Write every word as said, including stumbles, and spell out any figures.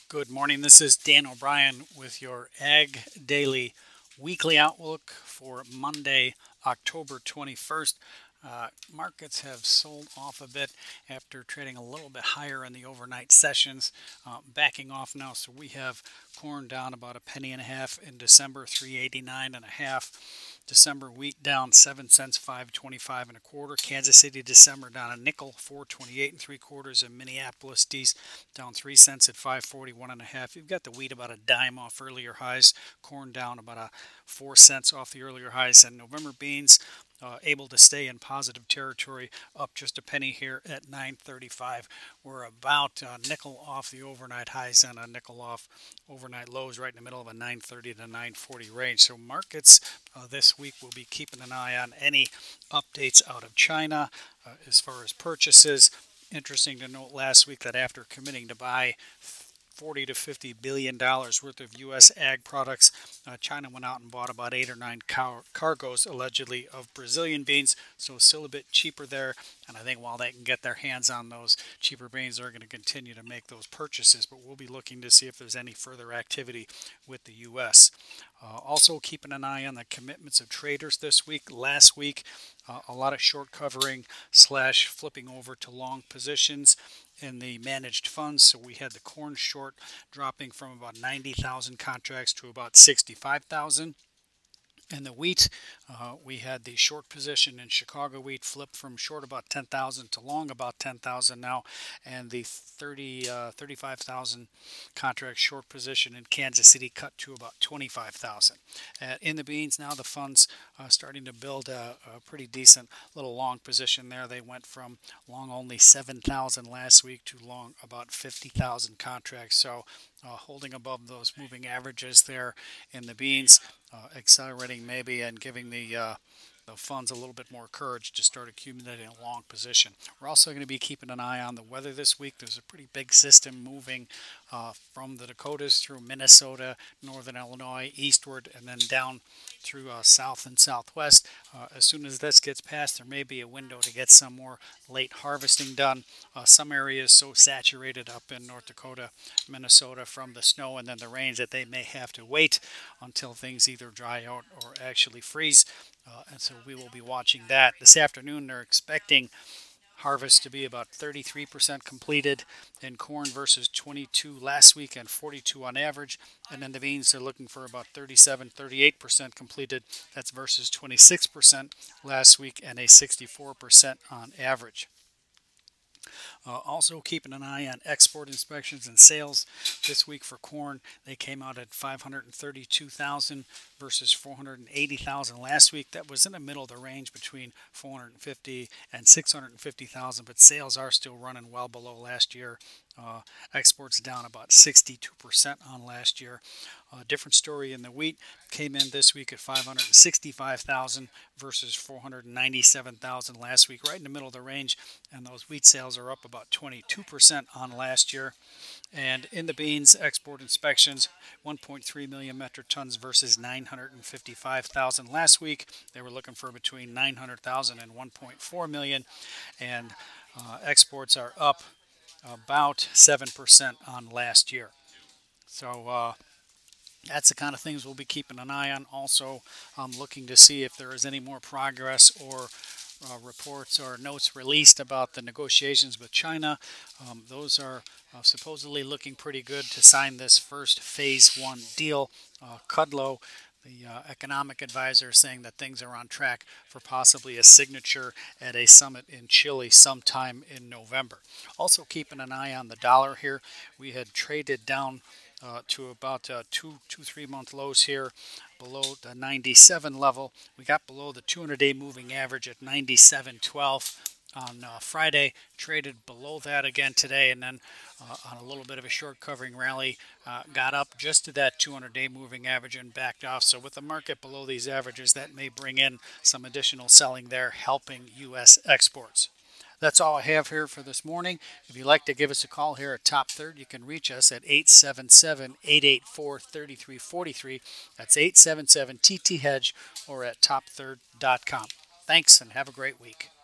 Good morning. This is Dan O'Brien with your Ag Daily Weekly Outlook for Monday, October twenty-first. Uh, markets have sold off a bit after trading a little bit higher in the overnight sessions, uh, backing off now. So we have corn down about a penny and a half in December, three eighty-nine and a half. December wheat down seven cents, five twenty-five and a quarter. Kansas City December down a nickel, four twenty-eight and three quarters. And Minneapolis D's down three cents at five forty-one and a half. You've got the wheat about a dime off earlier highs. Corn down about a four cents off the earlier highs. And November beans uh, able to stay in positive territory, up just a penny here at nine thirty-five. We're about a nickel off the overnight highs and a nickel off overnight lows, right in the middle of a nine thirty to nine forty range. So markets uh, this week will be keeping an eye on any updates out of China uh, as far as purchases. Interesting to note last week that after committing to buy forty to fifty billion dollars worth of U S ag products, uh, China went out and bought about eight or nine car- cargoes allegedly of Brazilian beans, so still a bit cheaper there. And I think while they can get their hands on those cheaper beans, they're going to continue to make those purchases. But we'll be looking to see if there's any further activity with the U S. Uh, also keeping an eye on the commitments of traders this week. Last week, uh, a lot of short covering slash flipping over to long positions in the managed funds. So we had the corn short dropping from about ninety thousand contracts to about sixty-five thousand. In the wheat, uh, we had the short position in Chicago wheat flip from short about ten thousand to long about ten thousand now, and the thirty, uh, thirty-five thousand contract short position in Kansas City cut to about twenty-five thousand. Uh, in the beans now, the funds uh, starting to build a, a pretty decent little long position there. They went from long only seven thousand last week to long about fifty thousand contracts. So uh, holding above those moving averages there in the beans, uh, accelerating maybe and giving the uh, the funds a little bit more courage to start accumulating a long position. We're also going to be keeping an eye on the weather this week. There's a pretty big system moving uh, from the Dakotas through Minnesota, northern Illinois, eastward, and then down through uh, south and southwest. Uh, as soon as this gets past, there may be a window to get some more late harvesting done. Uh, some areas so saturated up in North Dakota, Minnesota from the snow and then the rains that they may have to wait until things either dry out or actually freeze. Uh, and so we will be watching that. This afternoon, they're expecting harvest to be about thirty-three percent completed in corn versus twenty-two last week and forty-two on average. And then the beans, they're looking for about thirty-seven, thirty-eight percent completed. That's versus twenty-six percent last week and a sixty-four percent on average. Uh, also keeping an eye on export inspections and sales this week for corn. They came out at five hundred thirty-two thousand versus four hundred eighty thousand last week. That was in the middle of the range between four hundred fifty and six hundred fifty thousand, but sales are still running well below last year. Uh, exports down about sixty-two percent on last year. A uh, different story in the wheat. Came in this week at five hundred sixty-five thousand versus four hundred ninety-seven thousand last week, right in the middle of the range. And those wheat sales are up about twenty-two percent on last year. And in the beans, export inspections, one point three million metric tons versus nine hundred fifty-five thousand last week. They were looking for between nine hundred thousand and one point four million. And uh, exports are up about seven percent on last year. So uh, that's the kind of things we'll be keeping an eye on. Also, um, looking to see if there is any more progress or uh, reports or notes released about the negotiations with China. Um, those are uh, supposedly looking pretty good to sign this first phase one deal. Uh, Kudlow, the uh, economic advisor, saying that things are on track for possibly a signature at a summit in Chile sometime in November. Also keeping an eye on the dollar here. We had traded down uh, to about uh, two, two, three month lows here below the ninety-seven level. We got below the two hundred day moving average at ninety-seven twelve on uh, Friday, traded below that again today, and then uh, on a little bit of a short covering rally, uh, got up just to that two hundred day moving average and backed off. So with the market below these averages, that may bring in some additional selling there, helping U S exports. That's all I have here for this morning. If you'd like to give us a call here at Top Third, you can reach us at eight seven seven, eight eight four, three three four three. That's eight seven seven T T Hedge or at top third dot com. Thanks and have a great week.